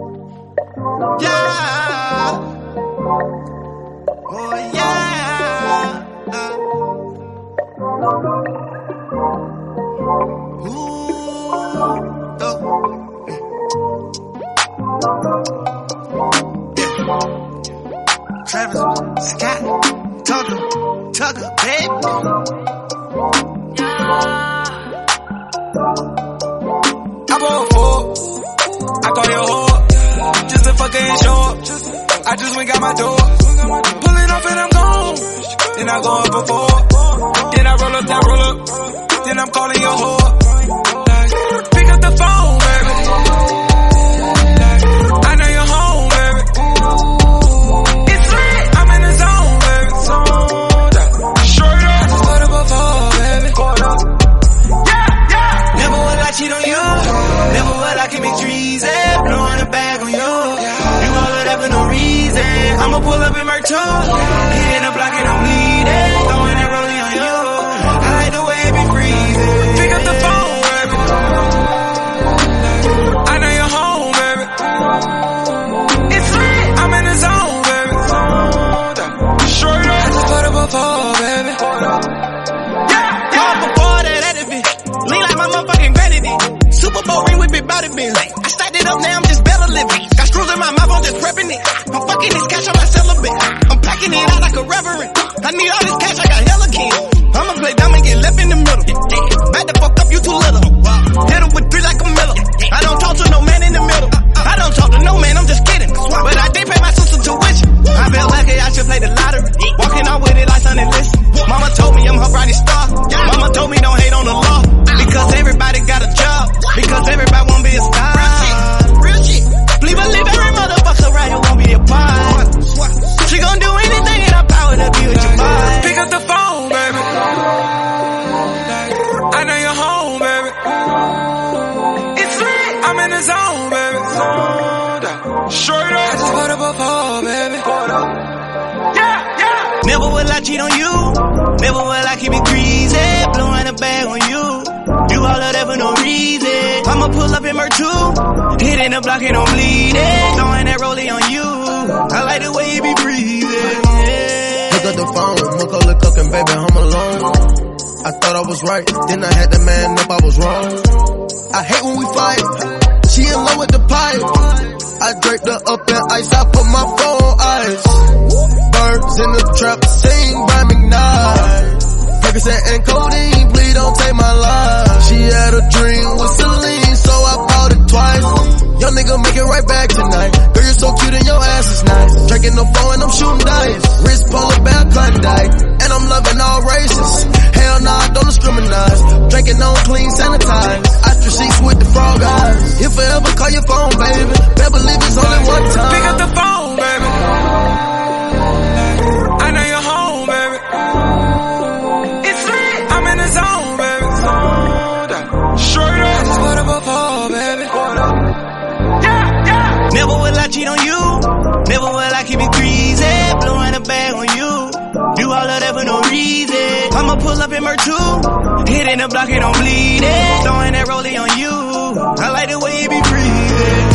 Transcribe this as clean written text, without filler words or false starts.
Yeah. Oh yeah. Ooh. Oh. Travis Scott, Tucker, baby. I bought four. I call your whore. Just to fucking show up. I just went got my door. Pulling up and I'm gone. Then I go up before. Then I roll up, then I'm calling your whore. Pick up the phone, baby. I know you're home, baby. It's lit. I'm in the zone, baby. Straight up. I just put up a phone, baby. Yeah. Never would I cheat on you. Never would I commit treason. Blowing a bag on you. You all of that for no reason. I'ma pull up in my truck. Hitting the block and I'm bleeding. Throwing that rolling on you. I like the way it be freezing. Pick up the phone, baby. I know you're home, baby. It's lit. I'm in the zone, baby. Straight up. I just put up a phone, baby. Yeah. Before that edifice. Lean like my motherfucking granny did. Super Bowl ring with big body bins. I stacked it up, now I'm just better living. Got screws in my mouth, I'm just prepping it. I'm fucking this cash, I'm not celibate. I'm packing it out like a reverend. I need all this cash, I got hella king. I'ma play dumb and get left in the middle. Back the fuck up, you too little. Hit him with three like a Miller. I don't talk to no man in the middle. I don't talk to no man, I'm just kidding. But I did pay my sister tuition. I feel lucky I should play the lottery. Walking out with it like Sonny Liston. Mama told me I'm her brightest star. Mama told me don't hate on the law. Because everybody got a job. Because everybody won't be a star. Real shit. Please believe every motherfucker right here won't be a part. She gon' do anything in her power to be with your boy. Pick up the phone, baby. I know you're home, baby. It's lit. I'm in the zone, baby. Straight up. I just put up a phone, baby. Yeah. Never will I cheat on you. Never will I keep it greasy. Blowing a bag on you. You all of that for no reason. I'ma pull up in Mer 2. Hitting the block and I'm bleeding. Throwing that rollie on you. I like the way you be breathing. Yeah. Pick up the phone, Macaulay Culkin, baby, I'm alone. I thought I was right, then I had to man up, I was wrong. I hate when we fight. She in love with the pipe. I draped her up in ice, I put my phone on ice. Birds in the trap, sing by McKnight. Percocet and codeine, please don't take my life. She had a dream with Celine, so I bought it twice. Young nigga make it right back tonight. Girl, you're so cute and your ass is nice. Drinking no phone and I'm shooting dice. Wrist polar bear Klondike, and I'm loving all races. Hell nah, I don't discriminate. Drinking on clean, sanitized. Ostrich sheets with the frog eyes. If I ever call your phone, baby, better believe it's only one time. Pick up the phone, baby. I know you're home, baby. It's lit. I'm in the zone, baby. Straight up. I just put up a phone, baby. Yeah. Never will I cheat on you. Never will I keep it greasy. Blowing a bag on you. Do all of that for no reason. I'ma pull up in Mer 2. Hitting the block and I'm bleeding. Throwing that rollie on you. I like the way you be breathing.